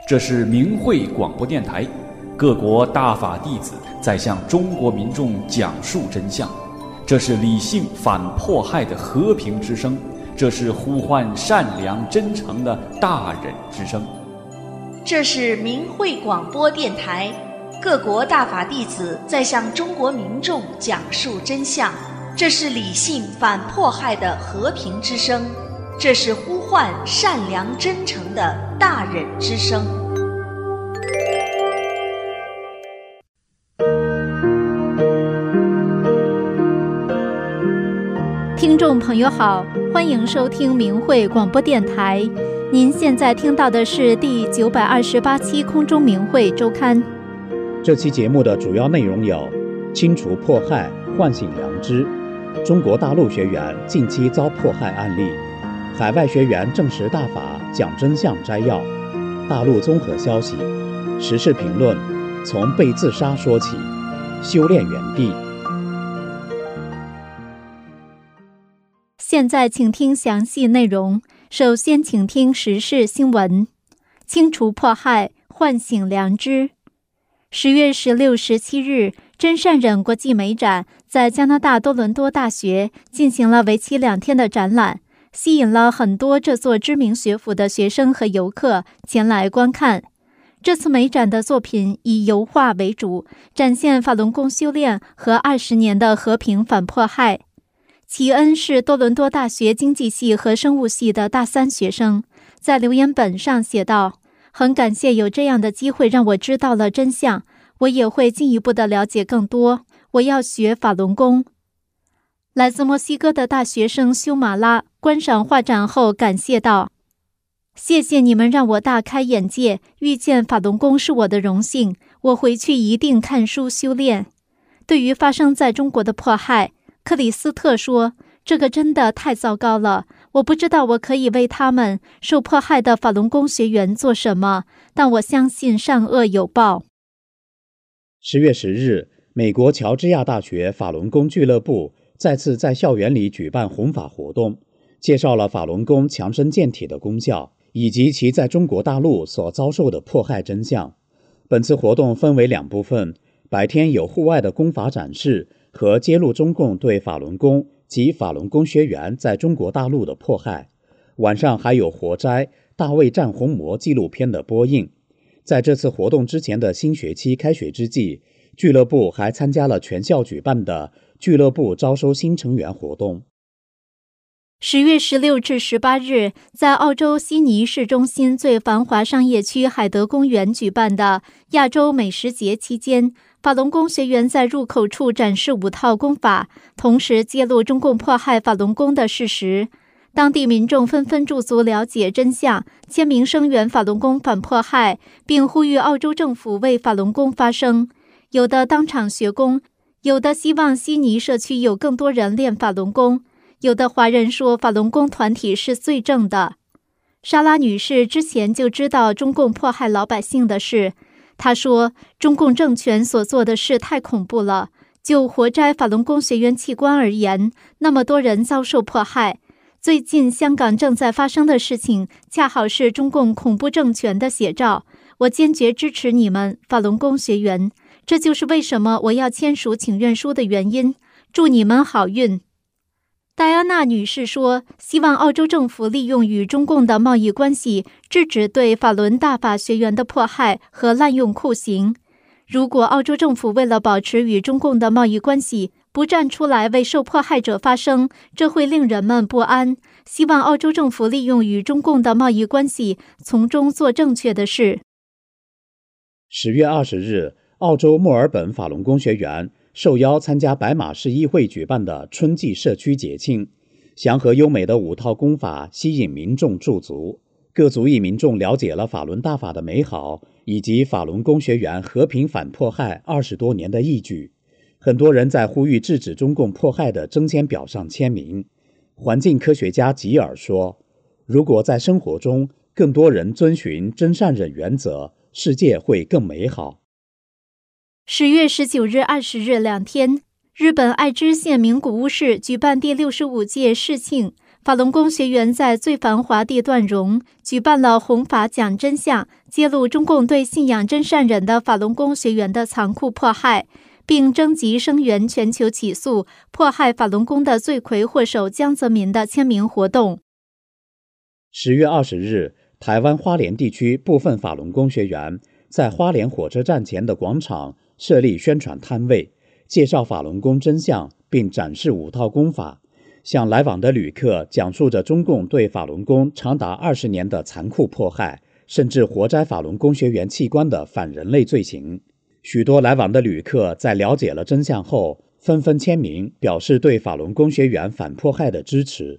这是明慧广播电台，各国大法弟子在向中国民众讲述真相。这是理性反迫害的和平之声，这是呼唤善良真诚的大忍之声。 这是明慧广播电台，各国大法弟子在向中国民众讲述真相。这是理性反迫害的和平之声，这是呼唤善良真诚的大忍之声。 听众朋友好，欢迎收听明慧广播电台。您现在听到的是第928期空中明慧周刊。 这期节目的主要内容有：清除迫害，唤醒良知；中国大陆学员近期遭迫害案例；海外学员证实大法讲真相摘要；大陆综合消息；时事评论；从被自杀说起；修炼园地。 现在请听详细内容。首先请听时事新闻。清除迫害，唤醒良知。10月16、17日，真善忍国际美展在加拿大多伦多大学进行了为期2天的展览，吸引了很多这座知名学府的学生和游客前来观看。这次美展的作品以油画为主，展现法轮功修炼和20年的和平反迫害。齐恩是多伦多大学经济系和生物系的大3学生，在留言本上写道：很感谢有这样的机会让我知道了真相，我也会进一步的了解更多，我要学法轮功。来自墨西哥的大学生修马拉观赏画展后感谢道：谢谢你们让我大开眼界，遇见法轮功是我的荣幸，我回去一定看书修炼。对于发生在中国的迫害，克里斯特说：这个真的太糟糕了，我不知道我可以为他们受迫害的法轮功学员做什么，但我相信善恶有报。 10月10日，美国乔治亚大学法轮功俱乐部再次在校园里举办弘法活动，介绍了法轮功强身健体的功效，以及其在中国大陆所遭受的迫害真相。本次活动分为2部分，白天有户外的功法展示和揭露中共对法轮功及法轮功学员在中国大陆的迫害，晚上还有活摘大卫战红魔纪录片的播映。在这次活动之前的新学期开学之际，俱乐部还参加了全校举办的俱乐部招收新成员活动。 10月16至18日，在澳洲悉尼市中心最繁华商业区海德公园举办的亚洲美食节期间，法轮功学员在入口处展示5套功法，同时揭露中共迫害法轮功的事实。当地民众纷纷驻足了解真相，签名声援法轮功反迫害，并呼吁澳洲政府为法轮功发声。有的当场学功，有的希望悉尼社区有更多人练法轮功，有的华人说法轮功团体是最正的。莎拉女士之前就知道中共迫害老百姓的事，她说中共政权所做的事太恐怖了，就活摘法轮功学员器官而言，那么多人遭受迫害。最近香港正在发生的事情恰好是中共恐怖政权的写照，我坚决支持你们法轮功学员，这就是为什么我要签署请愿书的原因，祝你们好运。戴安娜女士说，希望澳洲政府利用与中共的贸易关系，制止对法轮大法学员的迫害和滥用酷刑。如果澳洲政府为了保持与中共的贸易关系，不站出来为受迫害者发声，这会令人们不安。希望澳洲政府利用与中共的贸易关系，从中做正确的事。 10月20日，澳洲墨尔本法轮功学员受邀参加白马市议会举办的春季社区节庆，祥和优美的5套功法吸引民众驻足，各族裔民众了解了法轮大法的美好，以及法轮功学员和平反迫害20多年的义举。很多人在呼吁制止中共迫害的征签表上签名。环境科学家吉尔说，如果在生活中更多人遵循真善忍原则，世界会更美好。 10月19日、20日2天，日本爱知县名古屋市举办第65届世庆法轮功学员在最繁华地段荣举办了弘法讲真相，揭露中共对信仰真善忍的法轮功学员的残酷迫害，并征集声援全球起诉迫害法轮功的罪魁祸首江泽民的签名活动。 10月20日，台湾花莲地区部分法轮功学员在花莲火车站前的广场设立宣传摊位，介绍法轮功真相，并展示5套功法，向来往的旅客讲述着中共对法轮功长达20年的残酷迫害，甚至活摘法轮功学员器官的反人类罪行。许多来往的旅客在了解了真相后，纷纷签名表示对法轮功学员反迫害的支持。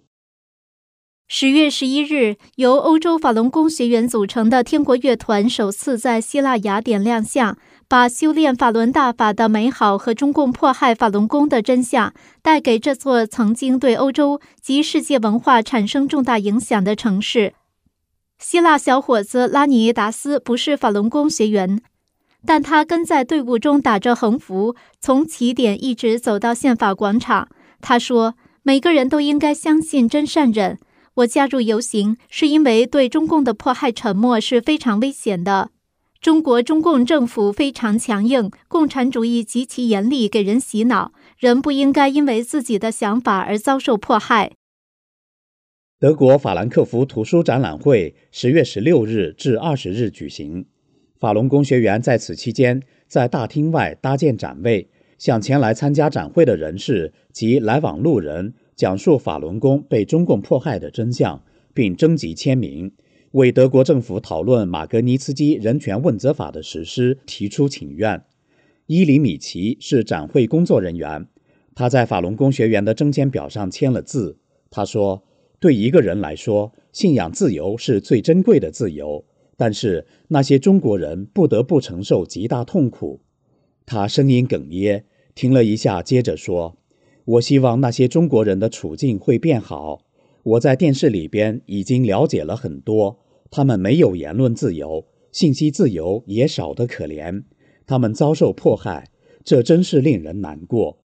10月11日，由欧洲法轮功学员组成的天国乐团首次在希腊雅典亮相，把修炼法轮大法的美好和中共迫害法轮功的真相带给这座曾经对欧洲及世界文化产生重大影响的城市。希腊小伙子拉尼达斯不是法轮功学员，但他跟在队伍中打着横幅，从起点一直走到宪法广场。他说，每个人都应该相信真善忍。我加入游行是因为对中共的迫害沉默是非常危险的。中共政府非常强硬，共产主义极其严厉，给人洗脑，人不应该因为自己的想法而遭受迫害。 德国法兰克福图书展览会10月16日至20日举行，法轮功学员在此期间在大厅外搭建展位，向前来参加展会的人士及来往路人讲述法轮功被中共迫害的真相，并征集签名，为德国政府讨论马格尼茨基人权问责法的实施提出请愿。伊里米奇是展会工作人员，他在法轮功学员的征签表上签了字。他说，对一个人来说，信仰自由是最珍贵的自由，但是那些中国人不得不承受极大痛苦。他声音哽咽，停了一下，接着说，我希望那些中国人的处境会变好。我在电视里边已经了解了很多，他们没有言论自由，信息自由也少得可怜，他们遭受迫害，这真是令人难过。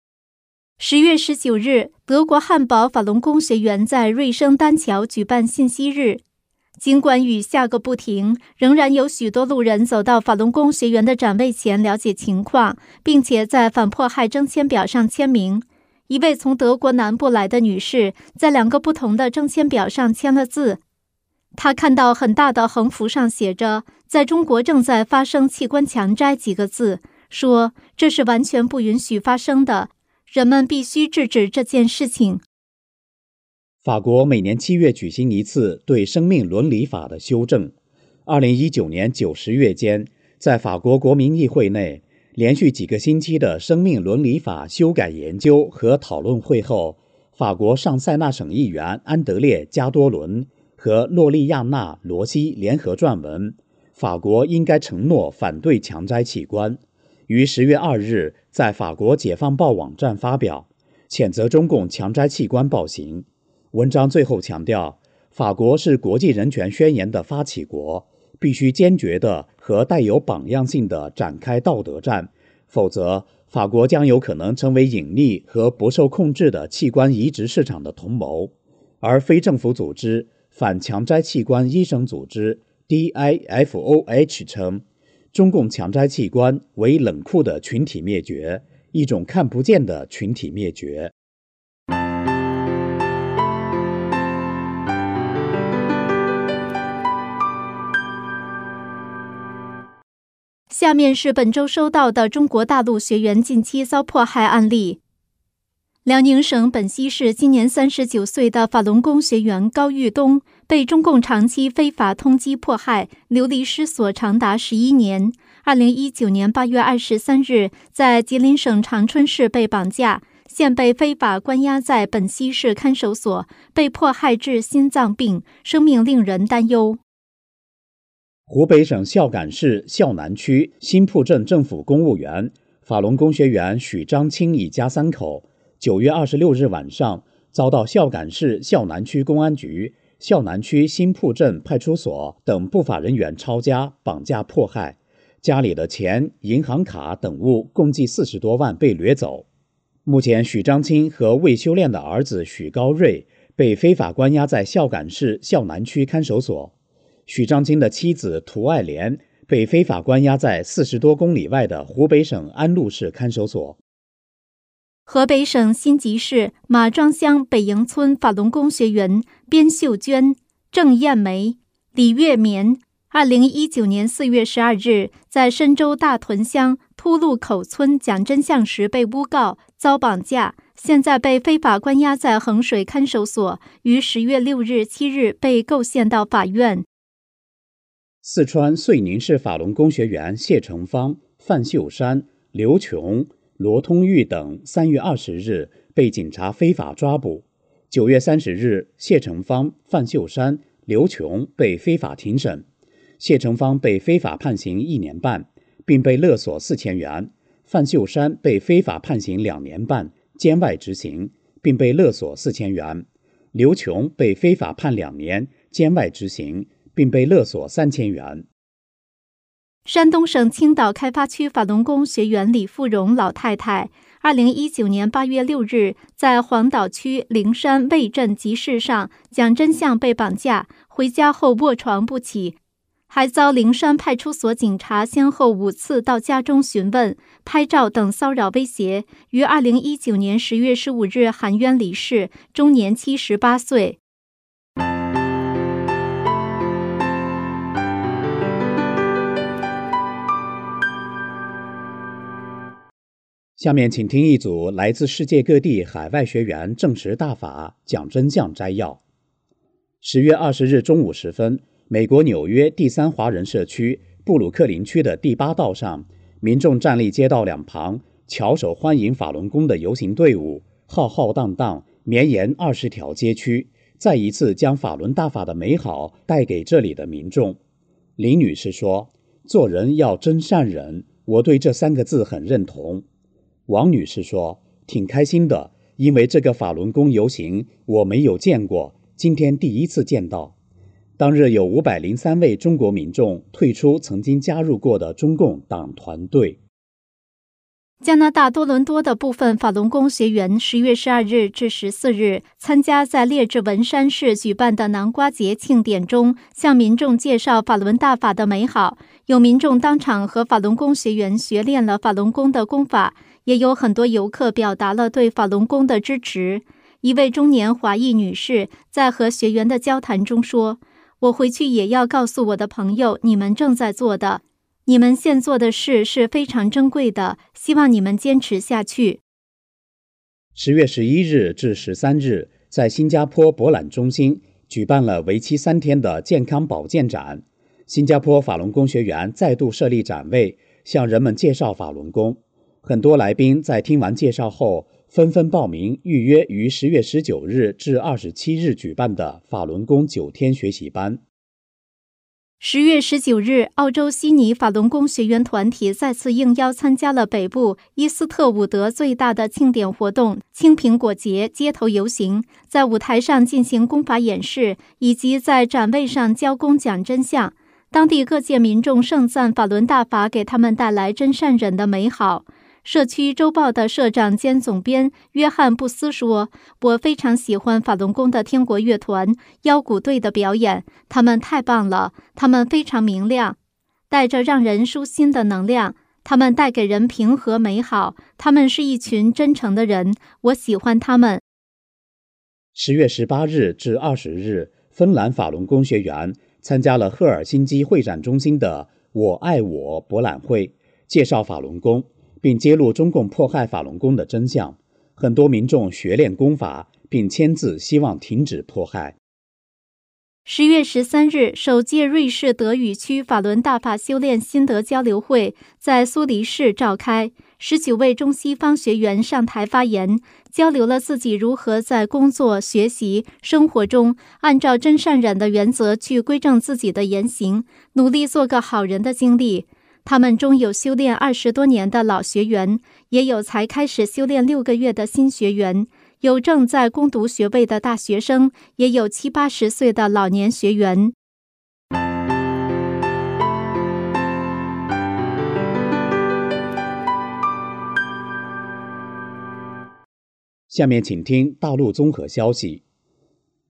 10月19日，德国汉堡法轮功学员在瑞声丹桥举办信息日。尽管雨下个不停，仍然有许多路人走到法轮功学员的展位前了解情况，并且在反迫害征签表上签名。一位从德国南部来的女士在2个不同的征签表上签了字。她看到很大的横幅上写着“在中国正在发生器官强摘”几个字，说这是完全不允许发生的，人们必须制止这件事情。 法国每年7月举行一次对生命伦理法的修正。2019年9、10月间，在法国国民议会内，连续几个星期的生命伦理法修改研究和讨论会后，法国上塞纳省议员安德烈·加多伦和洛丽亚娜·罗西联合撰文，法国应该承诺反对强摘器官，于10月2日在法国解放报网站发表，谴责中共强摘器官暴行。文章最后强调，法国是国际人权宣言的发起国，必须坚决地和带有榜样性地展开道德战，否则法国将有可能成为隐匿和不受控制的器官移植市场的同谋。而非政府组织反强摘器官医生组织 DIFOH 称，中共强摘器官为冷酷的群体灭绝，一种看不见的群体灭绝。 下面是本周收到的中国大陆学员近期遭迫害案例。辽宁省本溪市今年39岁的法轮功学员高玉东被中共长期非法通缉迫害，流离失所长达11年。2019年8月23日，在吉林省长春市被绑架，现被非法关押在本溪市看守所，被迫害致心脏病，生命令人担忧。 湖北省孝感市孝南区新铺镇政府公务员法轮功学员许章清一家3口9月26日晚上遭到孝感市孝南区公安局、孝南区新铺镇派出所等不法人员抄家、绑架迫害，家里的钱、银行卡等物共计40多万被掠走。目前许章清和未修炼的儿子许高瑞被非法关押在孝感市孝南区看守所；许章金的妻子涂爱莲被非法关押在40多公里外的湖北省安陆市看守所。 河北省辛集市马庄乡北营村法轮功学员边秀娟、郑艳梅、李月棉2019年4月12日在深州大屯乡秃路口村讲真相时被诬告遭绑架，现在被非法关押在衡水看守所，于10月6日、7日被构陷到法院。 四川遂宁市法轮功学员谢成芳、范秀山、刘琼、罗通玉等3月20日被警察非法抓捕。9月30日，谢成芳、范秀山、刘琼被非法庭审。谢成芳被非法判刑1年半，并被勒索4000元；范秀山被非法判刑2年半，监外执行，并被勒索4000元；刘琼被非法判2年，监外执行，并被勒索3000元。 山东省青岛开发区法轮功学员李富荣老太太2019年8月6日在黄岛区灵山魏镇集市上讲真相被绑架，回家后卧床不起，还遭灵山派出所警察先后5次到家中询问、拍照等骚扰威胁，于2019年10月15日含冤离世，终年78岁。 下面请听一组来自世界各地海外学员证实大法讲真相摘要。10月20日中午时分，美国纽约第3华人社区布鲁克林区的第8道上，民众站立街道两旁，翘首欢迎法轮功的游行队伍，浩浩荡荡绵延20条街区，再一次将法轮大法的美好带给这里的民众。林女士说：“做人要真善忍，我对这3个字很认同。”王女士说：“挺开心的，因为这个法轮功游行我没有见过，今天第一次见到。当日有503位中国民众退出曾经加入过的中共党团队。” 加拿大多伦多的部分法轮功学员10月12日至14日参加在列治文山市举办的南瓜节庆典中，向民众介绍法轮大法的美好。有民众当场和法轮功学员学练了法轮功的功法，也有很多游客表达了对法轮功的支持。一位中年华裔女士在和学员的交谈中说：“我回去也要告诉我的朋友，你们正在做的，你们现做的事是非常珍贵的，希望你们坚持下去。 ”10月11日至13日，在新加坡博览中心举办了为期3天的健康保健展。新加坡法轮功学员再度设立展位，向人们介绍法轮功。很多来宾在听完介绍后，纷纷报名预约于10月19日至27日举办的法轮功9天学习班。 10月19日，澳洲悉尼法轮功学员团体再次应邀参加了北部伊斯特伍德最大的庆典活动——青苹果节街头游行，在舞台上进行功法演示，以及在展位上教功讲真相。当地各界民众盛赞法轮大法给他们带来真善忍的美好。社区周报的社长兼总编约翰布斯说：“我非常喜欢法轮功的天国乐团腰鼓队的表演，他们太棒了，他们非常明亮，带着让人舒心的能量，他们带给人平和美好，他们是一群真诚的人，我喜欢他们。 ”10月18日至20日，芬兰法轮功学员参加了赫尔辛基会展中心的“我爱我”博览会，介绍法轮功，并揭露中共迫害法轮功的真相。很多民众学练功法，并签字希望停止迫害。 10月13日，首届瑞士德语区法轮大法修炼心得交流会在苏黎世召开。19位中西方学员上台发言，交流了自己如何在工作、学习、生活中按照真善忍的原则去规正自己的言行，努力做个好人的经历。他们中有修炼20多年的老学员，也有才开始修炼6个月的新学员，有正在攻读学位的大学生，也有70、80岁的老年学员。 下面请听大陆综合消息。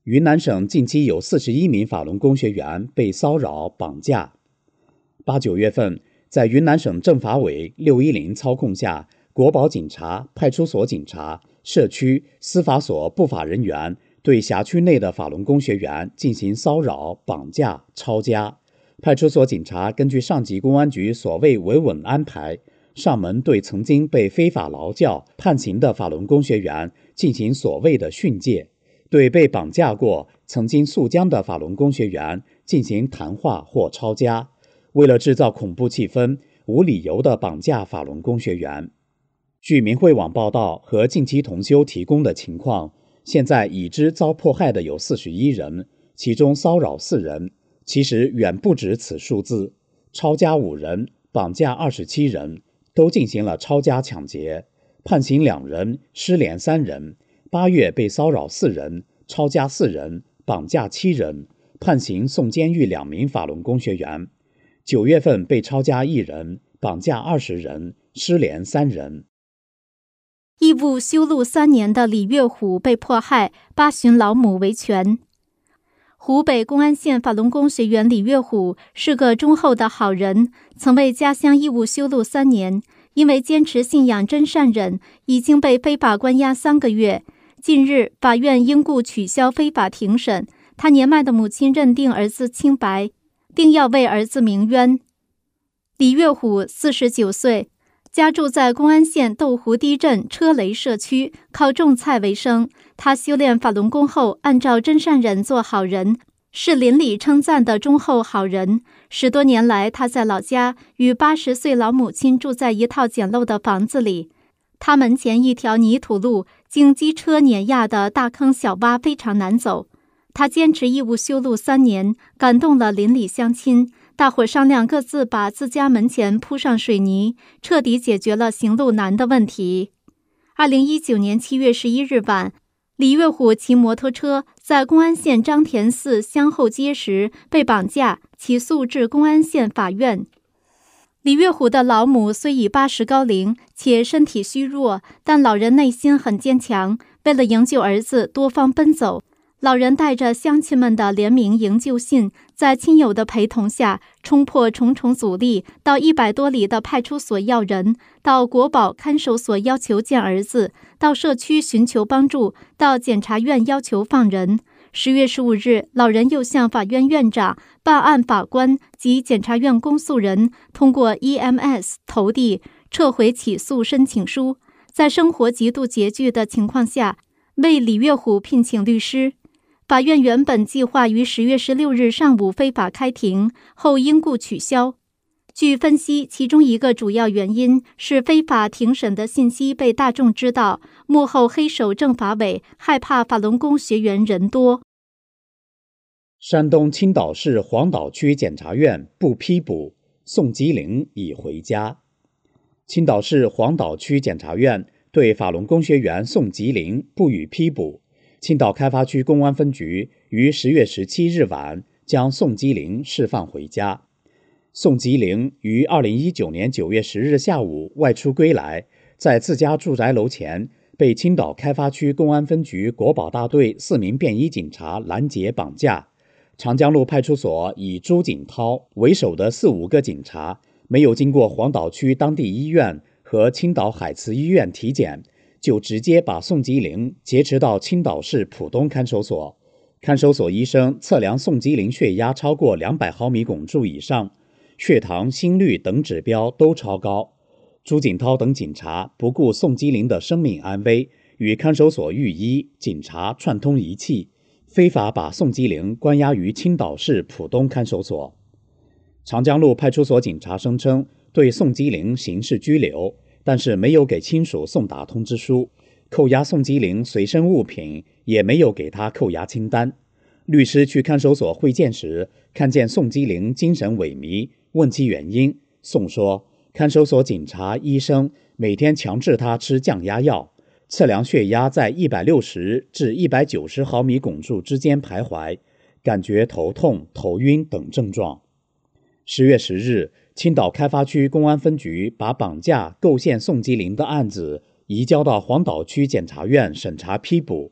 云南省近期有41名法轮功学员被骚扰、绑架。8、9月份，在云南省政法委610操控下，国保警察、派出所警察、社区、司法所不法人员对辖区内的法轮功学员进行骚扰、绑架、抄家。派出所警察根据上级公安局所谓维稳安排，上门对曾经被非法劳教判刑的法轮功学员进行所谓的训诫，对被绑架过、曾经诉僵的法轮功学员进行谈话或抄家。为了制造恐怖气氛，无理由地绑架法轮功学员。据明慧网报道和近期同修提供的情况，现在已知遭迫害的有41人，其中骚扰4人，其实远不止此数字，抄家5人，绑架27人，都进行了抄家抢劫，判刑2人，失联3人。8月被骚扰4人，抄家4人，绑架7人，判刑送监狱2名法轮功学员。9月份被抄家1人，绑架20人，失联3人。 义务修路3年的李月虎被迫害，8旬老母维权。湖北公安县法轮功学员李月虎是个忠厚的好人，曾为家乡义务修路3年，因为坚持信仰真善忍，已经被非法关押3个月。近日，法院因故取消非法庭审，他年迈的母亲认定儿子清白，定要为儿子鸣冤。李月虎49岁，家住在公安县斗湖堤镇车雷社区，靠种菜为生。他修炼法轮功后，按照真善忍做好人，是邻里称赞的忠厚好人。10多年来，他在老家与80岁老母亲住在一套简陋的房子里。他门前一条泥土路，经机车碾压的大坑小洼非常难走。他坚持义务修路3年，感动了邻里乡亲。大伙商量各自把自家门前铺上水泥，彻底解决了行路难的问题。2019年7月11日晚，李月虎骑摩托车在公安县张田寺乡后街时被绑架，起诉至公安县法院。李月虎的老母虽已80高龄，且身体虚弱，但老人内心很坚强，为了营救儿子，多方奔走。老人带着乡亲们的联名营救信，在亲友的陪同下，冲破重重阻力，到100多里的派出所要人，到国保看守所要求见儿子，到社区寻求帮助，到检察院要求放人。10月15日，老人又向法院院长、办案法官及检察院公诉人通过 EMS 投递撤回起诉申请书。在生活极度拮据的情况下，为李月虎聘请律师。法院原本计划于10月16日上午非法开庭，后因故取消。据分析，其中一个主要原因是非法庭审的信息被大众知道，幕后黑手政法委害怕法轮功学员人多。 山东青岛市黄岛区检察院不批捕，宋吉林已回家。青岛市黄岛区检察院对法轮功学员宋吉林不予批捕。青岛开发区公安分局于10月17日晚将宋吉林释放回家。宋吉林于2019年9月10日下午外出归来，在自家住宅楼前被青岛开发区公安分局国保大队4名便衣警察拦截绑架。长江路派出所以朱锦涛为首的4、5个警察，没有经过黄岛区当地医院和青岛海慈医院体检，就直接把宋吉林劫持到青岛市浦东看守所。看守所医生测量宋吉林血压超过200毫米汞柱以上，血糖、心率等指标都超高。朱锦涛等警察不顾宋吉林的生命安危，与看守所御医、警察串通一气，非法把宋吉林关押于青岛市浦东看守所。长江路派出所警察声称对宋吉林刑事拘留，但是没有给亲属送达通知书，扣押宋吉林随身物品也没有给他扣押清单。律师去看守所会见时，看见宋吉林精神萎靡，问其原因，宋说看守所警察、医生每天强制他吃降压药，测量血压在160至190毫米汞柱之间徘徊，感觉头痛、头晕等症状。10月10日，青岛开发区公安分局把绑架、构陷宋吉林的案子移交到黄岛区检察院审查批捕。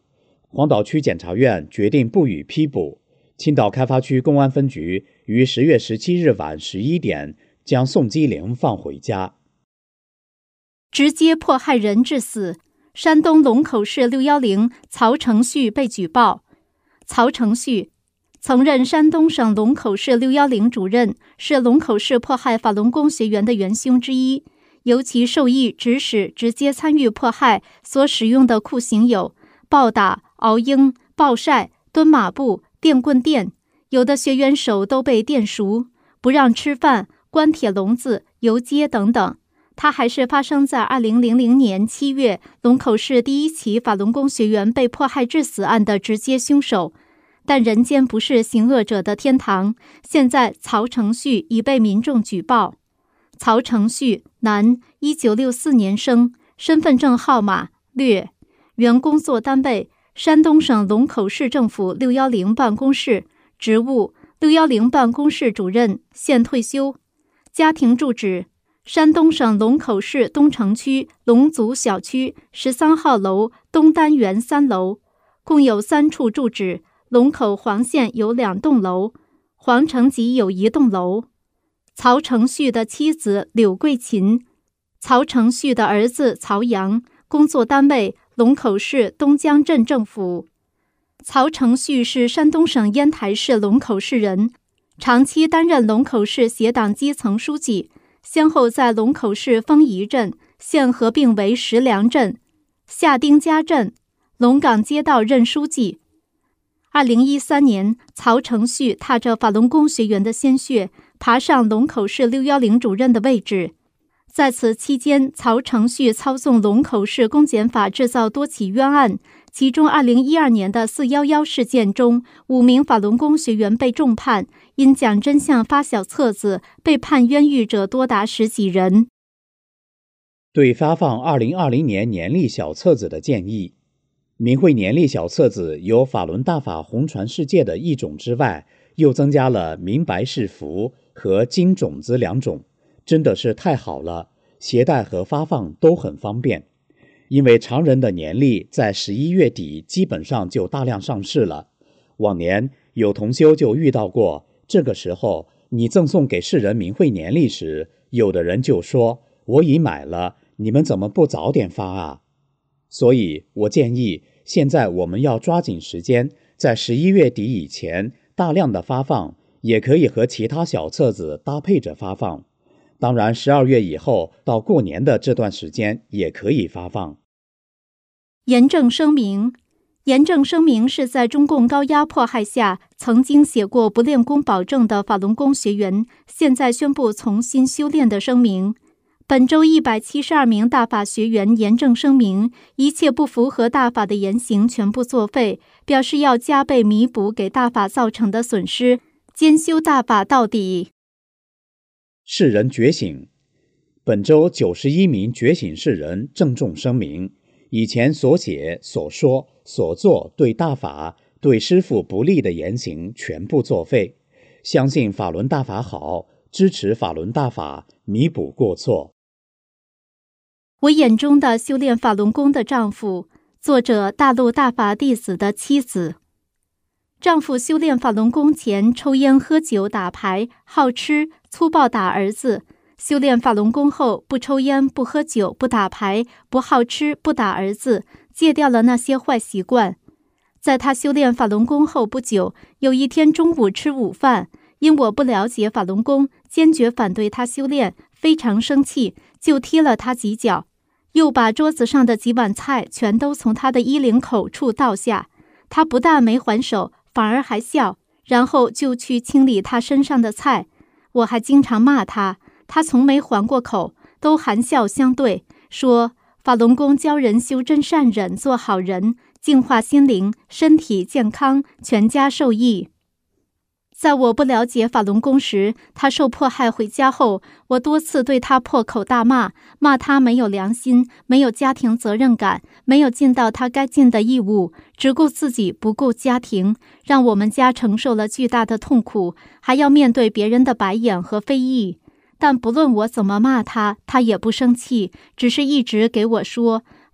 黄岛区检察院决定不予批捕。青岛开发区公安分局于10月17日晚11点将宋基玲放回家。 直接迫害人致死，山东龙口市610曹成旭被举报。曹成旭曾任山东省龙口市610主任，是龙口市迫害法轮功学员的元凶之一。尤其授意指使直接参与迫害所使用的酷刑有暴打、熬鹰、暴晒、蹲马步、电棍电，有的学员手都被电熟，不让吃饭、关铁笼子、游街等等。它还是发生在2000年7月龙口市第一起法轮功学员被迫害致死案的直接凶手。但人间不是行恶者的天堂，现在曹成旭已被民众举报。曹成旭，男，1964年生，身份证号码略，原工作单位山东省龙口市政府610办公室，职务610办公室主任，现退休。家庭住址山东省龙口市东城区龙族小区13号楼东单元3楼，共有3处住址，龙口黄县有2栋楼，黄城集有1栋楼。曹成旭的妻子柳桂琴，曹成旭的儿子曹阳，工作单位龙口市东江镇政府。曹成旭是山东省烟台市龙口市人，长期担任龙口市协党基层书记，先后在龙口市丰宜镇现合并为石梁镇、下丁家镇、龙岗街道任书记。2013年，曹成旭踏着法轮功学员的鲜血，爬上龙口市610主任的位置。在此期间，曹成旭操纵龙口市公检法制造多起冤案，其中2012年的411事件中，5名法轮功学员被重判，因讲真相发小册子被判冤狱者多达10几人。 对发放2020年年历小册子的建议，明慧年历小册子有法轮大法红传世界的一种之外，又增加了明白是福和金种子2种，真的是太好了，携带和发放都很方便。因为常人的年历在11月底基本上就大量上市了，往年有同修就遇到过，这个时候你赠送给世人明慧年历时，有的人就说我已买了，你们怎么不早点发啊？所以我建议现在我们要抓紧时间，在11月底以前大量的发放，也可以和其他小册子搭配着发放。当然12月以后到过年的这段时间也可以发放。 严正声明，严正声明是在中共高压迫害下曾经写过不练功保证的法轮功学员，现在宣布重新修炼的声明。本周172名大法学员严正声明，一切不符合大法的言行全部作废，表示要加倍弥补给大法造成的损失，坚修大法到底。 世人觉醒，本周91名觉醒世人郑重声明，以前所写、所说、所做对大法、对师父不利的言行全部作废，相信法轮大法好，支持法轮大法，弥补过错。 我眼中的修炼法轮功的丈夫，作者大陆大法弟子的妻子。丈夫修炼法轮功前抽烟喝酒打牌好吃粗暴打儿子，修炼法轮功后不抽烟不喝酒不打牌不好吃不打儿子，戒掉了那些坏习惯。在他修炼法轮功后不久，有一天中午吃午饭，因我不了解法轮功，坚决反对他修炼，非常生气，就踢了他几脚，又把桌子上的几碗菜全都从他的衣领口处倒下。他不但没还手，反而还笑，然后就去清理他身上的菜。我还经常骂他，他从没还过口，都含笑相对，说法轮功教人修真善忍，做好人，净化心灵，身体健康，全家受益。在我不了解法轮功时，他受迫害回家后，我多次对他破口大骂，骂他没有良心，没有家庭责任感，没有尽到他该尽的义务，只顾自己不顾家庭，让我们家承受了巨大的痛苦，还要面对别人的白眼和非议。但不论我怎么骂他，他也不生气，只是一直给我说，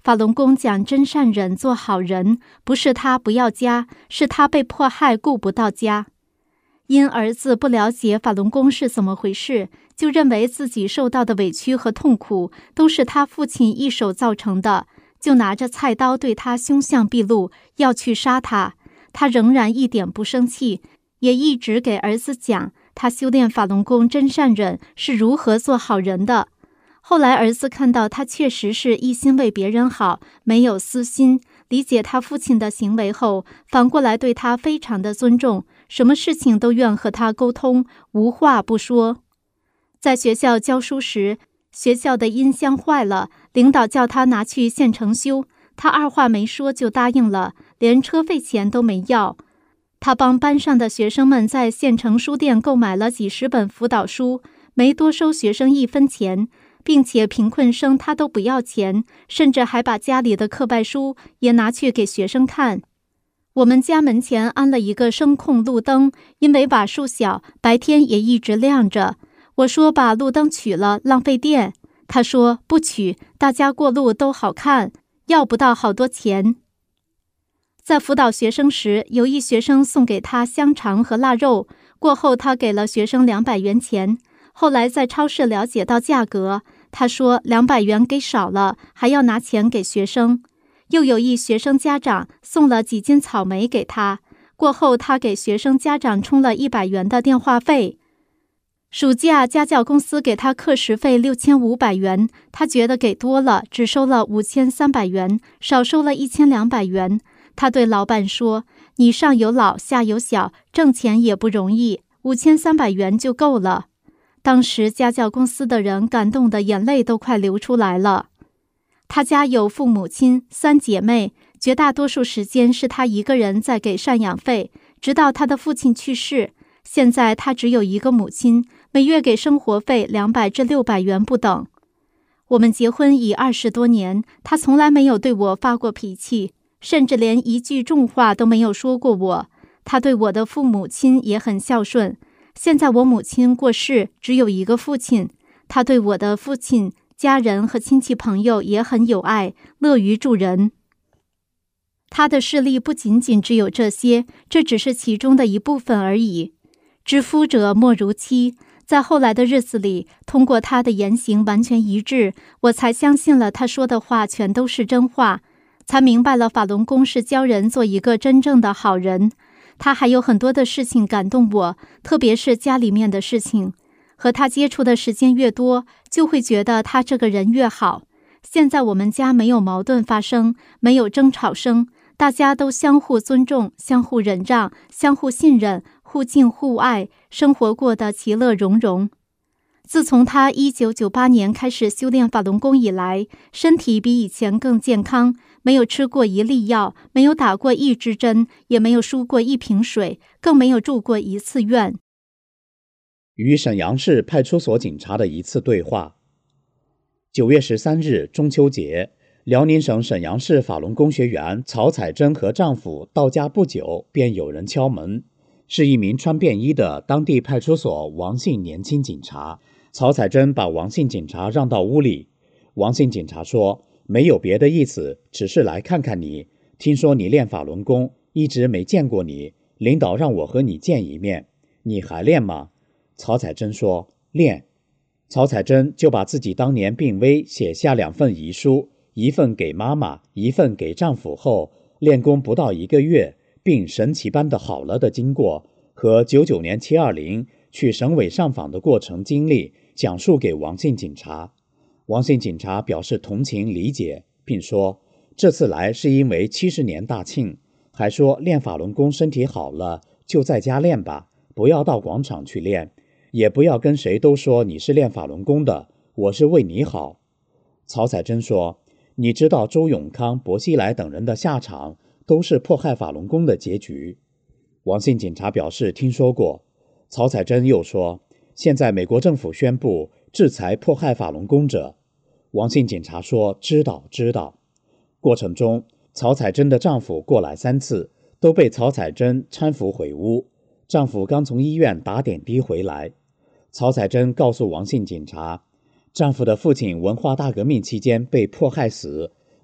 法轮功讲真善忍做好人，不是他不要家，是他被迫害顾不到家。因儿子不了解法轮功是怎么回事，就认为自己受到的委屈和痛苦都是他父亲一手造成的，就拿着菜刀对他凶相毕露，要去杀他。他仍然一点不生气，也一直给儿子讲他修炼法轮功真善忍是如何做好人的。后来儿子看到他确实是一心为别人好，没有私心，理解他父亲的行为后，反过来对他非常的尊重，什么事情都愿和他沟通，无话不说。在学校教书时，学校的音箱坏了，领导叫他拿去县城修，他二话没说就答应了，连车费钱都没要。他帮班上的学生们在县城书店购买了几十本辅导书，没多收学生1分钱，并且贫困生他都不要钱，甚至还把家里的课外书也拿去给学生看。我们家门前安了一个声控路灯，因为瓦数小，白天也一直亮着。我说把路灯取了，浪费电。他说不取，大家过路都好看，要不到好多钱。在辅导学生时，有一学生送给他香肠和腊肉，过后他给了学生200元钱。后来在超市了解到价格，他说200元给少了，还要拿钱给学生。又有一学生家长送了几斤草莓给他，过后他给学生家长充了100元的电话费。暑假家教公司给他课时费6500元，他觉得给多了，只收了5300元，少收了1200元。他对老板说，你上有老下有小，挣钱也不容易，5300元就够了。当时家教公司的人感动的眼泪都快流出来了。他家有父母亲3姐妹，绝大多数时间是他一个人在给赡养费，直到他的父亲去世。现在他只有一个母亲，每月给生活费200至600元不等。我们结婚已20多年，他从来没有对我发过脾气，甚至连一句重话都没有说过我。他对我的父母亲也很孝顺。现在我母亲过世，只有一个父亲，他对我的父亲、家人和亲戚朋友也很有爱，乐于助人。他的事例不仅仅只有这些，这只是其中的一部分而已。知夫者莫如妻，在后来的日子里，通过他的言行完全一致，我才相信了他说的话全都是真话，才明白了法轮功是教人做一个真正的好人。他还有很多的事情感动我，特别是家里面的事情。和他接触的时间越多，就会觉得他这个人越好。现在我们家没有矛盾发生，没有争吵声，大家都相互尊重，相互忍让，相互信任，互敬互爱，生活过得其乐融融。自从他1998年开始修炼法轮功以来，身体比以前更健康，没有吃过一粒药，没有打过一支针，也没有输过一瓶水，更没有住过一次院。 与沈阳市派出所警察的一次对话。9月13日中秋节，辽宁省沈阳市法轮功学员曹彩珍和丈夫到家不久，便有人敲门，是一名穿便衣的当地派出所王姓年轻警察。曹彩珍把王姓警察让到屋里。王姓警察说，没有别的意思，只是来看看你，听说你练法轮功，一直没见过你，领导让我和你见一面，你还练吗？曹彩珍说，练。曹彩珍就把自己当年病危写下2份遗书，一份给妈妈，一份给丈夫后，练功不到1个月，病神奇般的好了的经过，和99年720去省委上访的过程经历讲述给王姓警察。王姓警察表示同情理解，并说这次来是因为70年大庆，还说练法轮功身体好了就在家练吧，不要到广场去练，也不要跟谁都说你是练法轮功的，我是为你好。曹彩珍说，你知道周永康、薄熙来等人的下场都是迫害法轮功的结局。王姓警察表示听说过。曹彩珍又说，现在美国政府宣布制裁迫害法轮功者。王姓警察说，知道。过程中，曹彩珍的丈夫过来3次，都被曹彩珍搀扶回屋。丈夫刚从医院打点滴回来。曹彩珍告诉王姓警察，丈夫的父亲文化大革命期间被迫害死，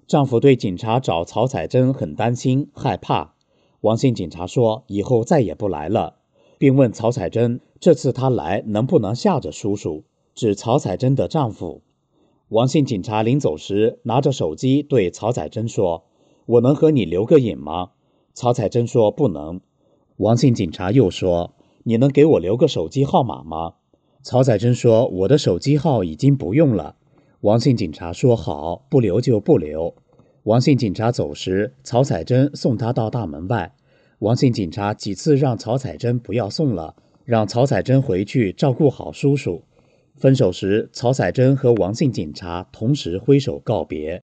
丈夫对警察找曹彩珍很担心害怕。王姓警察说以后再也不来了，并问曹彩珍这次他来能不能吓着叔叔，指曹彩珍的丈夫。王姓警察临走时拿着手机对曹彩珍说，我能和你留个影吗？曹彩珍说不能。王姓警察又说，你能给我留个手机号码吗？曹彩珍说，我的手机号已经不用了。王姓警察说好，不留就不留。王姓警察走时，曹彩珍送他到大门外。王姓警察几次让曹彩珍不要送了，让曹彩珍回去照顾好叔叔。分手时，曹彩珍和王姓警察同时挥手告别。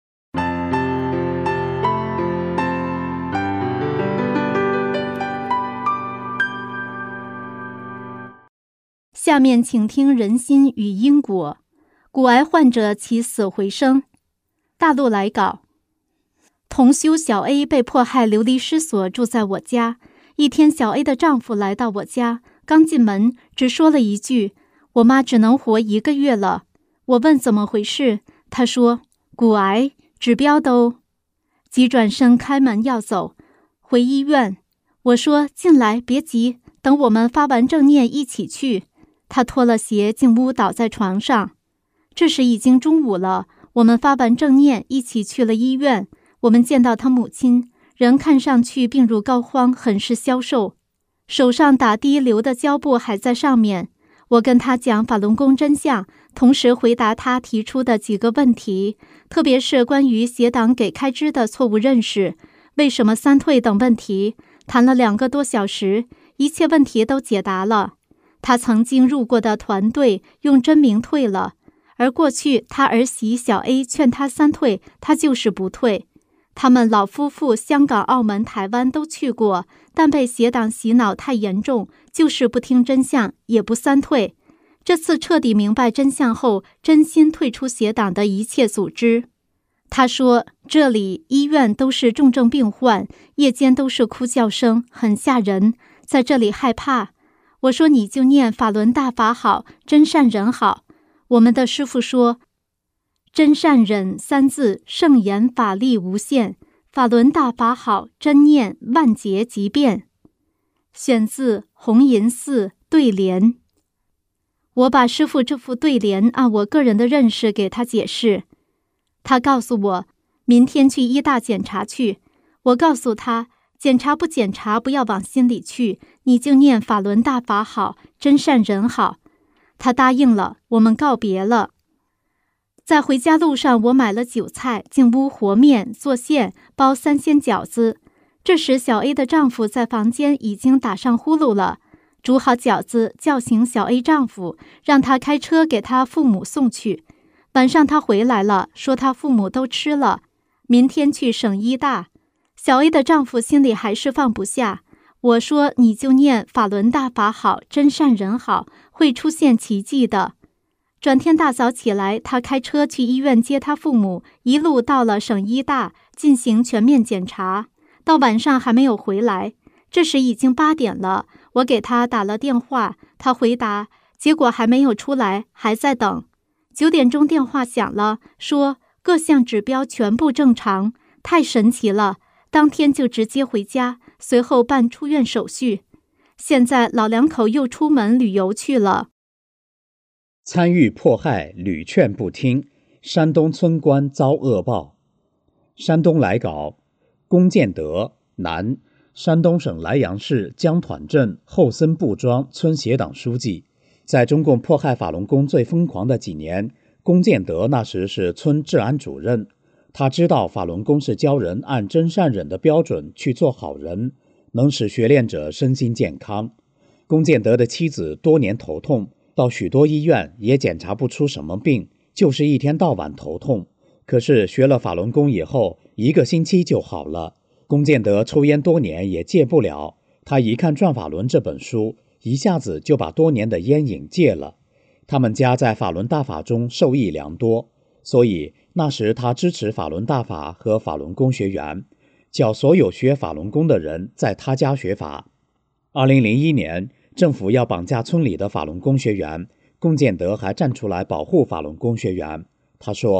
下面请听人心与因果。骨癌患者起死回生。大陆来稿。同修小 A 被迫害流离失所，住在我家。一天，小 A 的丈夫来到我家，刚进门只说了一句，我妈只能活1个月了。我问怎么回事，他说骨癌，指标都。急转身开门要走，回医院。我说进来别急，等我们发完正念一起去。他脱了鞋进屋倒在床上。这时已经中午了，我们发完正念一起去了医院。我们见到他母亲，人看上去病入膏肓，很是消瘦，手上打滴流的胶布还在上面。我跟他讲法轮功真相，同时回答他提出的几个问题，特别是关于邪党给开支的错误认识，为什么3退等问题，谈了2个多小时，一切问题都解答了。他曾经入过的团队用真名退了，而过去他儿媳小 A 劝他3退，他就是不退。他们老夫妇香港、澳门、台湾都去过，但被邪党洗脑太严重，就是不听真相，也不3退。这次彻底明白真相后，真心退出邪党的一切组织。他说，这里医院都是重症病患，夜间都是哭叫声，很吓人，在这里害怕。我说你就念法轮大法好，真善人好。我们的师父说，真善忍3字，圣言法力无限，法轮大法好，真念万劫即变。选自红银寺对联。我把师父这副对联按我个人的认识给他解释。他告诉我，明天去医大检查去。我告诉他，检查不检查不要往心里去，你就念法轮大法好，真善人好。他答应了，我们告别了。在回家路上，我买了韭菜，进屋和面、做馅、包3鲜饺子。这时小 A 的丈夫在房间已经打上呼噜了，煮好饺子，叫醒小 A 丈夫，让他开车给他父母送去。晚上他回来了，说他父母都吃了，明天去省医大。小 A 的丈夫心里还是放不下。我说你就念法轮大法好，真善人好，会出现奇迹的。转天大早起来，他开车去医院接他父母，一路到了省医大进行全面检查，到晚上还没有回来。这时已经8点了，我给他打了电话，他回答，结果还没有出来，还在等。9点钟电话响了，说各项指标全部正常，太神奇了，当天就直接回家，随后办出院手续。现在老两口又出门旅游去了。 参与迫害屡劝不听，山东村官遭恶报。山东来稿，龚建德，男，山东省莱阳市江团镇后森布庄村协党书记。在中共迫害法轮功最疯狂的几年，龚建德那时是村治安主任。他知道法轮功是教人按真善忍的标准去做好人，能使学练者身心健康。龚建德的妻子多年头痛，到许多医院也检查不出什么病，就是一天到晚头痛。可是学了法轮功以后，1个星期就好了。龚建德抽烟多年也戒不了，他一看《转法轮》这本书，一下子就把多年的烟瘾戒了。他们家在法轮大法中受益良多，所以那时他支持法轮大法和法轮功学员，叫所有学法轮功的人在他家学法。2001年，政府要绑架村里的法轮功学员，龚建德还站出来保护法轮功学员。他说，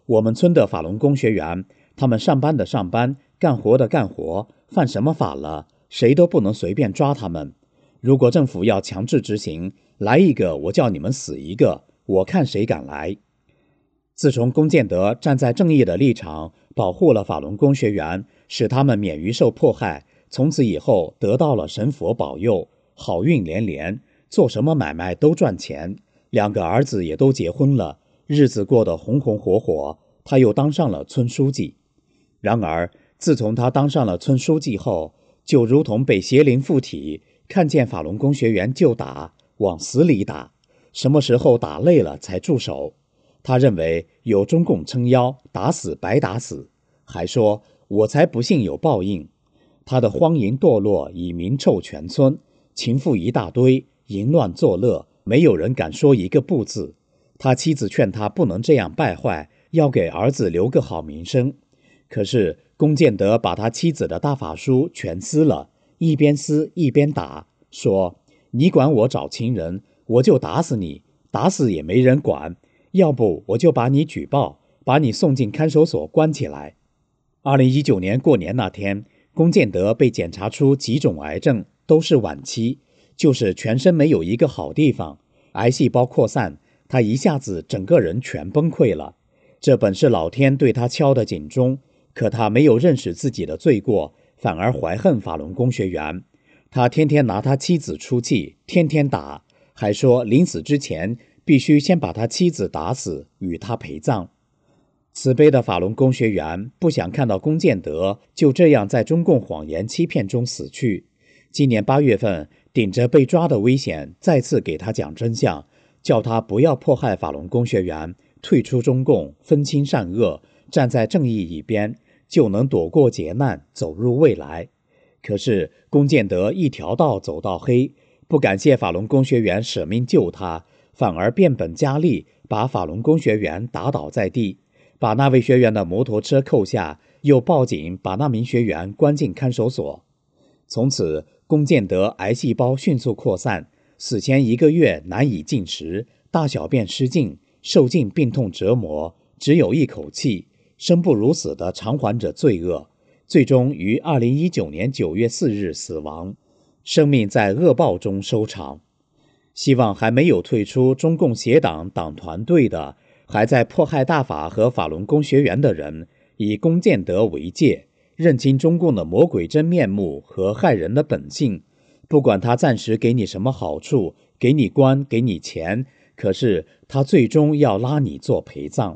我们村的法轮功学员，他们上班的上班，干活的干活，犯什么法了，谁都不能随便抓他们。如果政府要强制执行，来一个我叫你们死一个，我看谁敢来。自从龚建德站在正义的立场，保护了法轮功学员，使他们免于受迫害，从此以后得到了神佛保佑，好运连连，做什么买卖都赚钱，2个儿子也都结婚了，日子过得红红火火，他又当上了村书记。然而自从他当上了村书记后，就如同被邪灵附体，看见法轮功学员就打，往死里打，什么时候打累了才住手。他认为有中共撑腰，打死白打死，还说我才不信有报应。他的荒淫堕落已名臭全村，情妇一大堆，淫乱作乐，没有人敢说一个不字。他妻子劝他不能这样败坏，要给儿子留个好名声。可是龚建德把他妻子的大法书全撕了，一边撕一边打，说你管我找情人，我就打死你，打死也没人管，要不我就把你举报，把你送进看守所关起来。2019年过年那天，龚建德被检查出几种癌症，都是晚期，就是全身没有一个好地方，癌细胞扩散，他一下子整个人全崩溃了。这本是老天对他敲的警钟，可他没有认识自己的罪过，反而怀恨法轮功学员。他天天拿他妻子出气，天天打，还说临死之前必须先把他妻子打死，与他陪葬。慈悲的法轮功学员不想看到龚建德就这样在中共谎言欺骗中死去。今年8月份，顶着被抓的危险，再次给他讲真相，叫他不要迫害法轮功学员，退出中共，分清善恶，站在正义一边，就能躲过劫难，走入未来。可是龚建德一条道走到黑，不感谢法轮功学员舍命救他，反而变本加厉，把法轮功学员打倒在地，把那位学员的摩托车扣下，又报警把那名学员关进看守所。从此龚建德癌细胞迅速扩散，死前1个月难以进食，大小便失禁，受尽病痛折磨，只有一口气，生不如死地偿还着罪恶，最终于2019年9月4日死亡，生命在恶报中收场。希望还没有退出中共邪党党团队的，还在迫害大法和法轮功学员的人，以龚建德为戒，认清中共的魔鬼真面目和害人的本性。不管他暂时给你什么好处，给你官，给你钱，可是他最终要拉你做陪葬。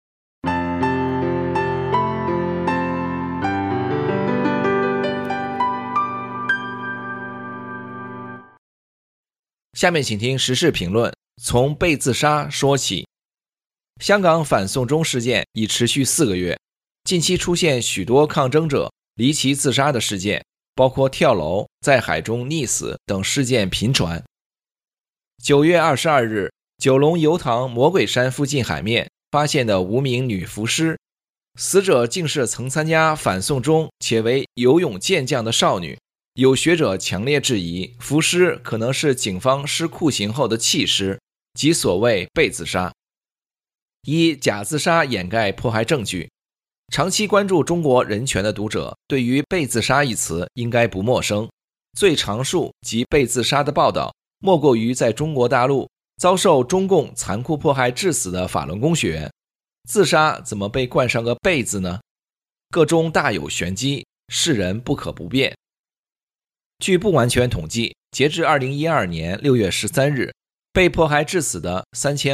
下面请听时事评论，从被自杀说起。香港反送中事件已持续4个月，近期出现许多抗争者离奇自杀的事件，包括跳楼、在海中溺死等事件频传。9月22日，九龙油塘魔鬼山附近海面发现的5名女浮尸，死者竟是曾参加反送中且为游泳健将的少女。有学者强烈质疑，浮尸可能是警方施酷刑后的弃尸，即所谓被自杀，以假自杀掩盖迫害证据。长期关注中国人权的读者对于被自杀一词应该不陌生，最常述及被自杀的报道莫过于在中国大陆遭受中共残酷迫害致死的法轮功学员。自杀怎么被冠上个被字呢？个中大有玄机，世人不可不辨。据不完全统计，截至2012年6月13日，被迫害致死的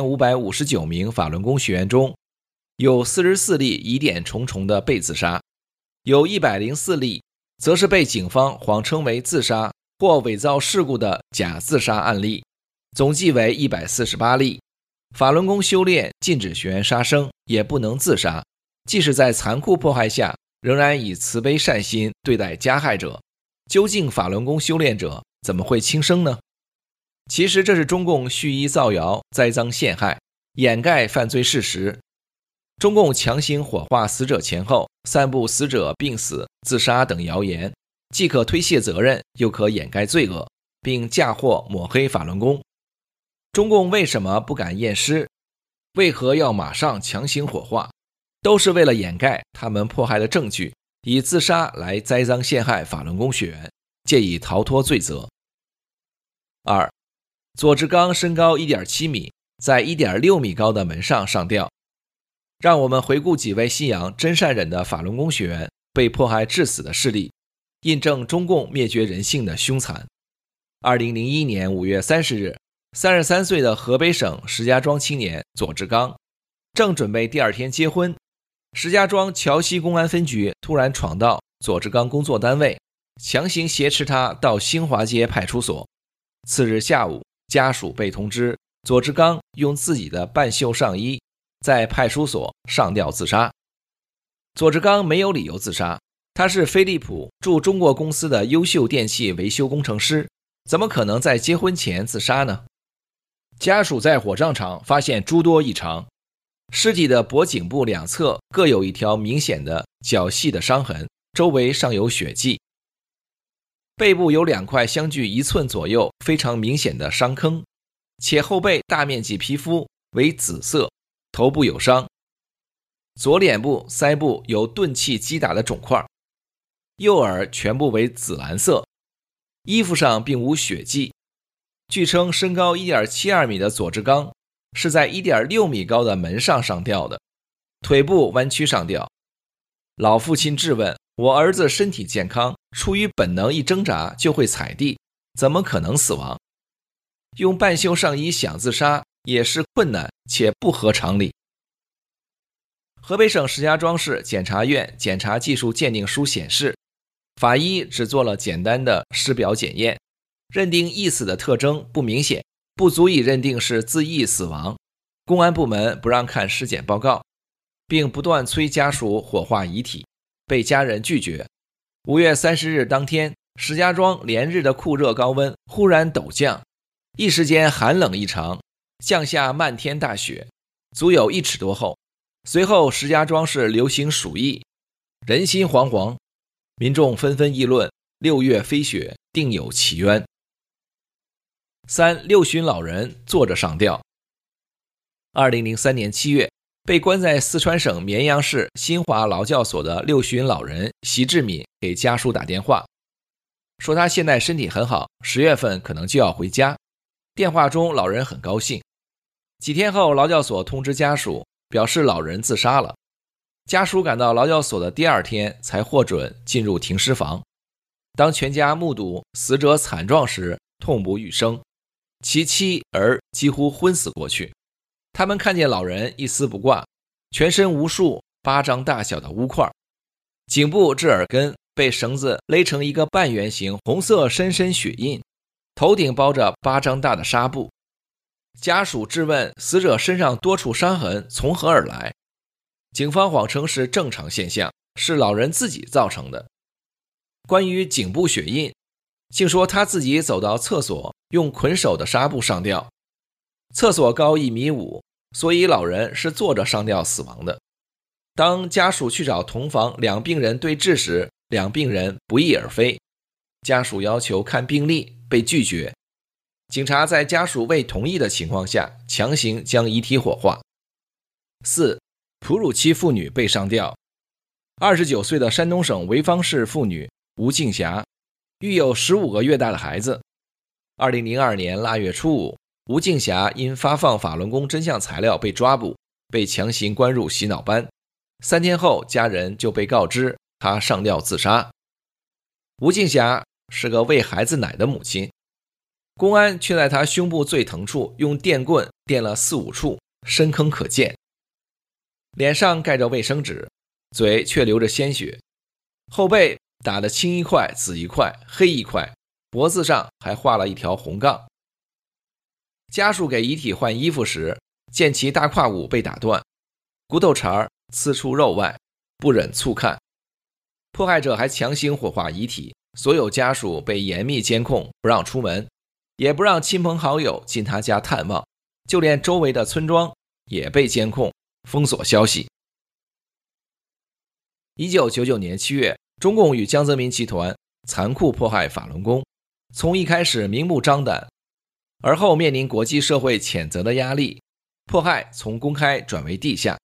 3559名法轮功学员中，有44例疑点重重的被自杀，有104例则是被警方谎称为自杀或伪造事故的假自杀案例，总计为148例。法轮功修炼禁止学员杀生，也不能自杀，即使在残酷迫害下，仍然以慈悲善心对待加害者。究竟法轮功修炼者怎么会轻生呢？其实这是中共蓄意造谣、栽赃陷害，掩盖犯罪事实。中共强行火化死者前后，散布死者病死、自杀等谣言，既可推卸责任，又可掩盖罪恶，并嫁祸抹黑法轮功。中共为什么不敢验尸？为何要马上强行火化？ 都是为了掩盖他们迫害的证据，以自杀来栽赃陷害法轮功学员，借以逃脱罪责。2. 左志刚身高 1.7 米，在 1.6 米高的门上上吊。让我们回顾几位信仰真善忍的法轮功学员被迫害致死的事例，印证中共灭绝人性的凶残。2001年5月30日，33岁的河北省石家庄青年左志刚正准备第二天结婚，石家庄桥西公安分局突然闯到左志刚工作单位，强行挟持他到兴华街派出所。次日下午，家属被通知左志刚用自己的半袖上衣在派出所上吊自杀。左志刚没有理由自杀，他是飞利浦驻中国公司的优秀电气维修工程师，怎么可能在结婚前自杀呢？家属在火葬场发现诸多异常，尸体的脖颈部两侧各有一条明显的较细的伤痕，周围尚有血迹。背部有2块相距1寸左右非常明显的伤坑，且后背大面积皮肤为紫色，头部有伤，左脸部、腮部有钝器击打的肿块，右耳全部为紫蓝色，衣服上并无血迹。据称身高 1.72 米的左志刚是在 1.6 米高的门上上吊的，腿部弯曲上吊。老父亲质问，我儿子身体健康，出于本能一挣扎就会踩地，怎么可能死亡？用半袖上衣想自杀也是困难且不合常理。河北省石家庄市检察院检察技术鉴定书显示，法医只做了简单的尸表检验，认定缢死的特征不明显，不足以认定是自缢死亡。公安部门不让看尸检报告，并不断催家属火化遗体，被家人拒绝。5月30日当天，石家庄连日的酷热高温忽然陡降，一时间寒冷异常，降下漫天大雪，足有1尺多厚。随后石家庄市流行鼠疫，人心惶惶，民众纷纷议论6月飞雪定有奇冤。3. 六旬老人坐着上吊。2003年7月，被关在四川省绵阳市新华劳教所的六旬老人席志敏给家属打电话，说他现在身体很好，10月份可能就要回家。电话中老人很高兴。几天后，劳教所通知家属，表示老人自杀了。家属赶到劳教所的第2天才获准进入停尸房。当全家目睹死者惨状时，痛不欲生，其妻儿几乎昏死过去。他们看见老人一丝不挂，全身无数巴掌大小的污块，颈部至耳根被绳子勒成一个半圆形红色深深血印，头顶包着巴掌大的纱布。家属质问死者身上多处伤痕从何而来，警方谎称是正常现象，是老人自己造成的。关于颈部血印，竟说他自己走到厕所用捆手的纱布上吊，厕所高1.5米，所以老人是坐着上吊死亡的。当家属去找同房2病人对质时，2病人不翼而飞，家属要求看病历被拒绝，警察在家属未同意的情况下强行将遗体火化。4. 哺乳期妇女被上吊。29岁的山东省潍坊市妇女吴静霞育有15个月大的孩子。2002年腊月初5，吴静霞因发放法轮功真相材料被抓捕，被强行关入洗脑班。3天后，家人就被告知她上吊自杀。吴静霞是个喂孩子奶的母亲，公安却在她胸部最疼处用电棍电了4、5处，深坑可见。脸上盖着卫生纸，嘴却流着鲜血，后背打得青一块紫一块黑一块，脖子上还画了一条红杠。家属给遗体换衣服时，见其大胯骨被打断，骨头茬刺出肉外，不忍促看。迫害者还强行火化遗体，所有家属被严密监控，不让出门，也不让亲朋好友进他家探望，就连周围的村庄也被监控封锁消息。1999年7月，中共与江泽民集团残酷迫害法轮功，从一开始明目张胆，而后面临国际社会谴责的压力，迫害从公开转为地下。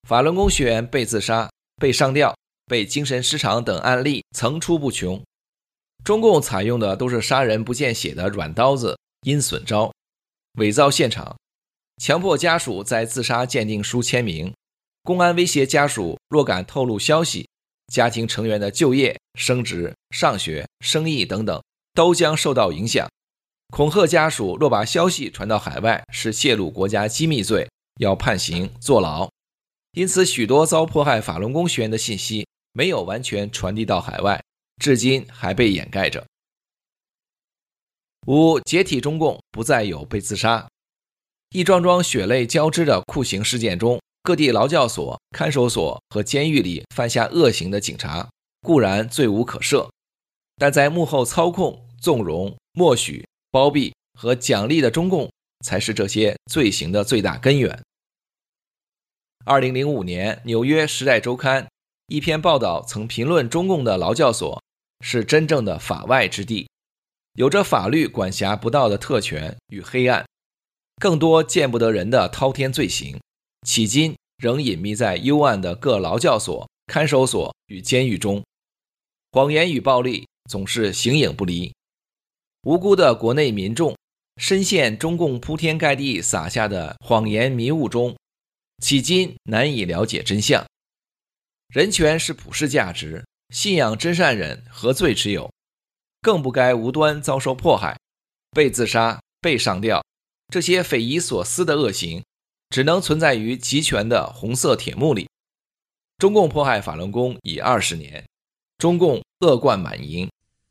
法轮功学员被自杀、被上吊、被精神失常等案例层出不穷。中共采用的都是杀人不见血的软刀子、阴损招，伪造现场，强迫家属在自杀鉴定书签名，公安威胁家属若敢透露消息，家庭成员的就业、升职、上学、生意等等都将受到影响，恐吓家属若把消息传到海外是泄露国家机密罪，要判刑坐牢。因此许多遭迫害法轮功学员的信息没有完全传递到海外，至今还被掩盖着。5. 解体中共，不再有被自杀。一桩桩血泪交织的酷刑事件中，各地劳教所、看守所和监狱里犯下恶行的警察固然罪无可赦，但在幕后操控、纵容、默许、包庇和奖励的中共才是这些罪行的最大根源。2005年纽约时代周刊一篇报道曾评论中共的劳教所是真正的法外之地，有着法律管辖不到的特权与黑暗，更多见不得人的滔天罪行，迄今仍隐秘在幽暗的各劳教所、看守所与监狱中，谎言与暴力总是形影不离。无辜的国内民众深陷中共铺天盖地撒下的谎言迷雾中，迄今难以了解真相。人权是普世价值，信仰真善忍何罪之有？更不该无端遭受迫害，被自杀、被上吊，这些匪夷所思的恶行只能存在于集权的红色铁幕里。中共迫害法轮功已20年，中共恶贯满盈。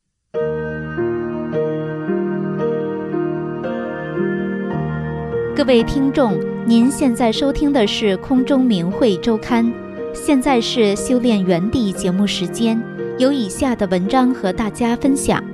各位听众，您现在收听的是空中明慧周刊，现在是修炼原地节目时间，有以下的文章和大家分享。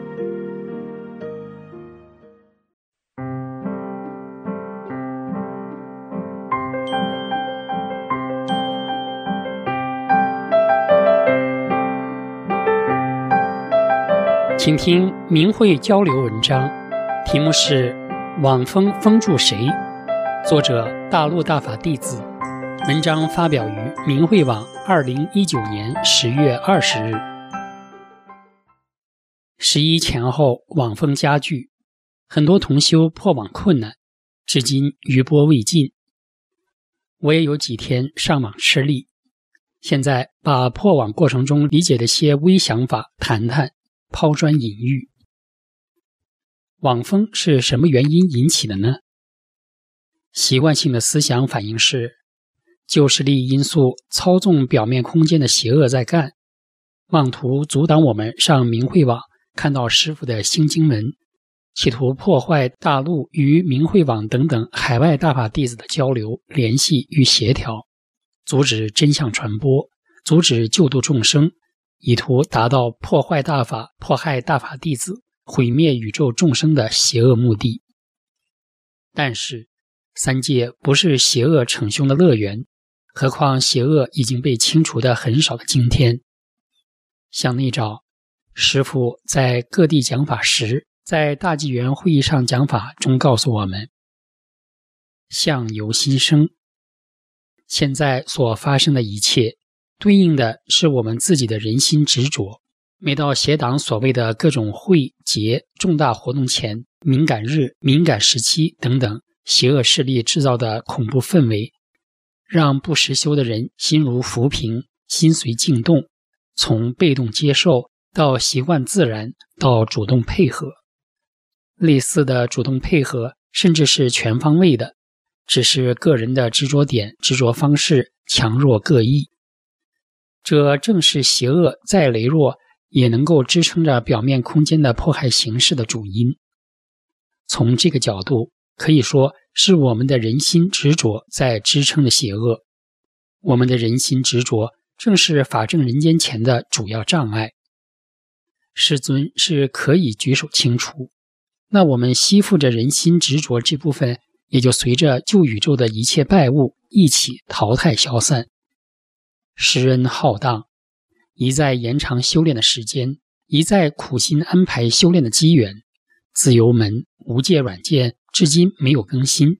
请听明慧交流文章，题目是网封封住谁？作者大陆大法弟子，文章发表于明慧网2019年10月20日。11前后网封加剧，很多同修破网困难，至今余波未尽。我也有几天上网吃力，现在把破网过程中理解的些微想法谈谈，抛砖引玉。网封是什么原因引起的呢？习惯性的思想反应是旧势力因素操纵表面空间的邪恶在干，妄图阻挡我们上明慧网看到师父的心经文，企图破坏大陆与明慧网等等海外大法弟子的交流、联系与协调，阻止真相传播，阻止救度众生，以图达到破坏大法、迫害大法弟子、毁灭宇宙众生的邪恶目的。但是三界不是邪恶逞凶的乐园，何况邪恶已经被清除的很少的今天。像那招师父在各地讲法时，在大纪元会议上讲法中告诉我们，相由心生，现在所发生的一切对应的是我们自己的人心执着。每到邪党所谓的各种会节、重大活动前、敏感日、敏感时期等等邪恶势力制造的恐怖氛围，让不实修的人心如浮萍，心随境动，从被动接受到习惯自然，到主动配合。类似的主动配合甚至是全方位的，只是个人的执着点、执着方式强弱各异。这正是邪恶再羸弱也能够支撑着表面空间的迫害形式的主因。从这个角度可以说是我们的人心执着在支撑的邪恶，我们的人心执着正是法正人间前的主要障碍。世尊是可以举手清除，那我们吸附着人心执着这部分也就随着旧宇宙的一切败物一起淘汰消散。施恩浩荡，一再延长修炼的时间，一再苦心安排修炼的机缘，自由门、无界软件至今没有更新，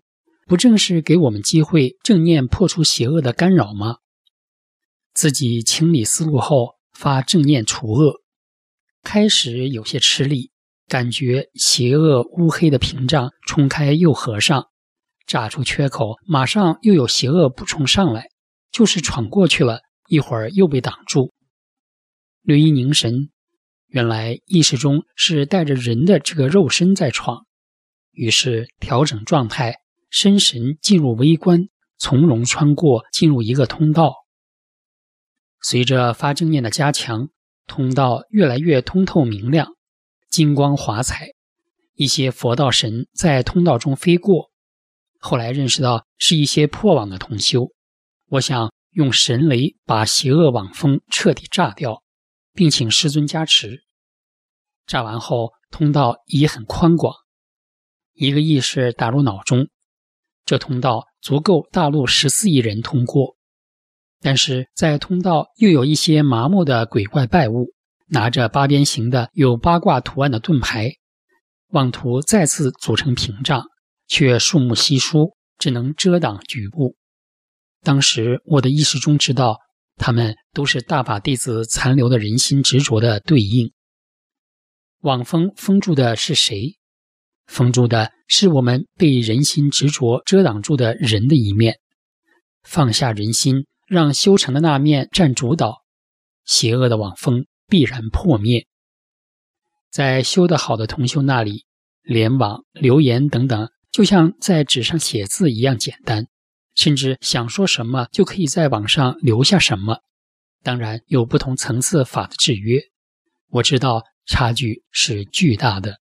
不正是给我们机会正念破除邪恶的干扰吗？自己清理思路后，发正念除恶，开始有些吃力，感觉邪恶乌黑的屏障冲开又合上，炸出缺口，马上又有邪恶补充上来，就是闯过去了，一会儿又被挡住。略一凝神，原来意识中是带着人的这个肉身在闯，于是调整状态，身神进入微观，从容穿过，进入一个通道。随着发正念的加强，通道越来越通透明亮，金光华彩，一些佛道神在通道中飞过，后来认识到是一些破网的同修。我想用神雷把邪恶网风彻底炸掉，并请师尊加持。炸完后，通道已很宽广，一个意识打入脑中，这通道足够大陆14亿人通过。但是在通道又有一些麻木的鬼怪拜物，拿着八边形的有八卦图案的盾牌，妄图再次组成屏障，却数目稀疏，只能遮挡局部。当时我的意识中知道，他们都是大法弟子残留的人心执着的对应。网封封住的是谁？封住的是我们被人心执着遮挡住的人的一面。放下人心，让修成的那面占主导，邪恶的网封必然破灭。在修得好的同修那里，联网、留言等等，就像在纸上写字一样简单，甚至想说什么就可以在网上留下什么。当然有不同层次法的制约，我知道差距是巨大的。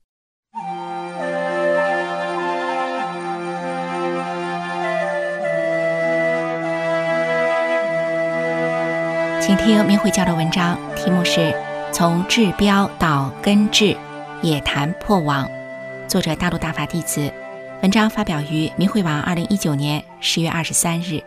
请听明慧教的文章，题目是从治标到根治，也谈破网，作者大陆大法弟子，文章发表于明慧网2019年10月23日。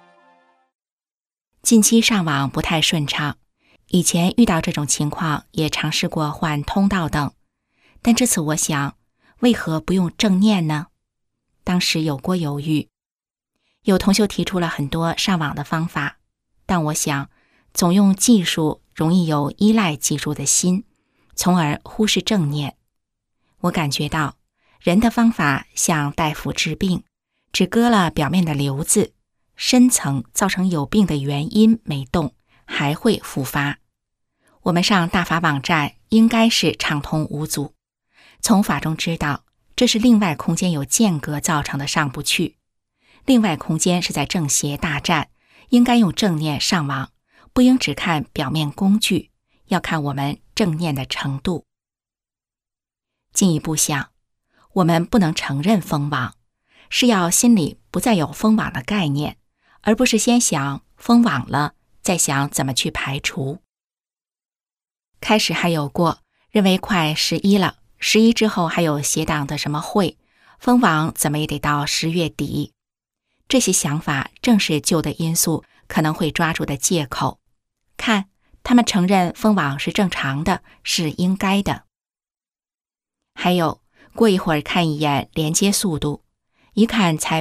近期上网不太顺畅，以前遇到这种情况也尝试过换通道等，但这次我想，为何不用正念呢？当时有过犹豫。有同修提出了很多上网的方法，但我想总用技术容易有依赖技术的心，从而忽视正念。我感觉到人的方法像大夫治病，只割了表面的瘤子，深层造成有病的原因没动，还会复发。我们上大法网站应该是畅通无阻，从法中知道这是另外空间有间隔造成的上不去，另外空间是在正邪大战，应该用正念上网，不应只看表面工具，要看我们正念的程度。进一步想，我们不能承认封网，是要心里不再有封网的概念，而不是先想封网了，再想怎么去排除。开始还有过认为快11了，11之后还有邪党的什么会，封网怎么也得到10月底。这些想法正是旧的因素可能会抓住的借口。看，他们承认封网是正常的，是应该的。还有，过一会儿看一眼连接速度，一看才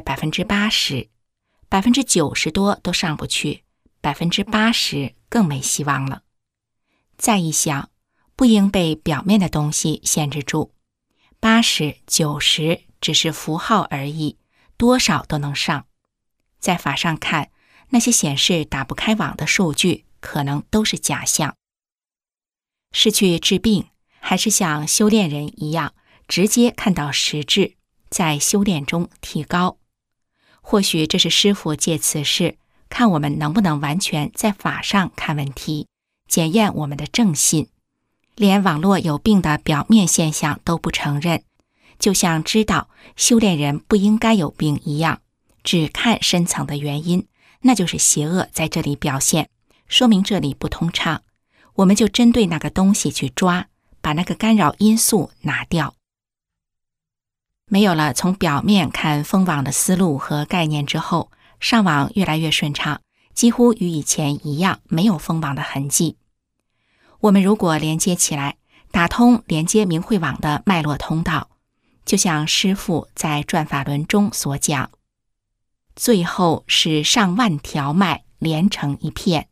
80%，90% 多都上不去， 80% 更没希望了。再一想，不应被表面的东西限制住，80、90只是符号而已，多少都能上。在法上看，那些显示打不开网的数据可能都是假象。是去治病，还是像修炼人一样，直接看到实质，在修炼中提高？或许这是师父借此事，看我们能不能完全在法上看问题，检验我们的正信。连网络有病的表面现象都不承认，就像知道修炼人不应该有病一样，只看深层的原因，那就是邪恶在这里表现，说明这里不通畅，我们就针对那个东西去抓，把那个干扰因素拿掉。没有了从表面看封网的思路和概念之后，上网越来越顺畅，几乎与以前一样，没有封网的痕迹。我们如果连接起来，打通连接明慧网的脉络通道， 就像师父在转法轮中所讲，最后是上万条脉连成一片。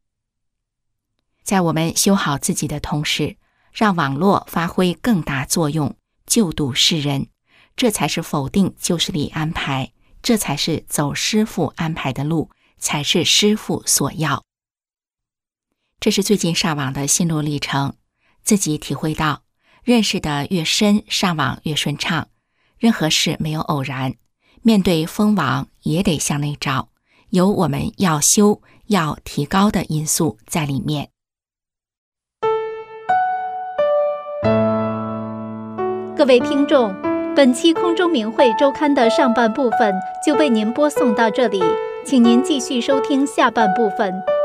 在我们修好自己的同时，让网络发挥更大作用，救度世人，这才是否定旧势力安排，这才是走师父安排的路，才是师父所要。这是最近上网的心路历程，自己体会到，认识的越深，上网越顺畅，任何事没有偶然，面对封网也得向内找，有我们要修要提高的因素在里面。 各位听众，本期空中明慧周刊的上半部分就为您播送到这里，请您继续收听下半部分。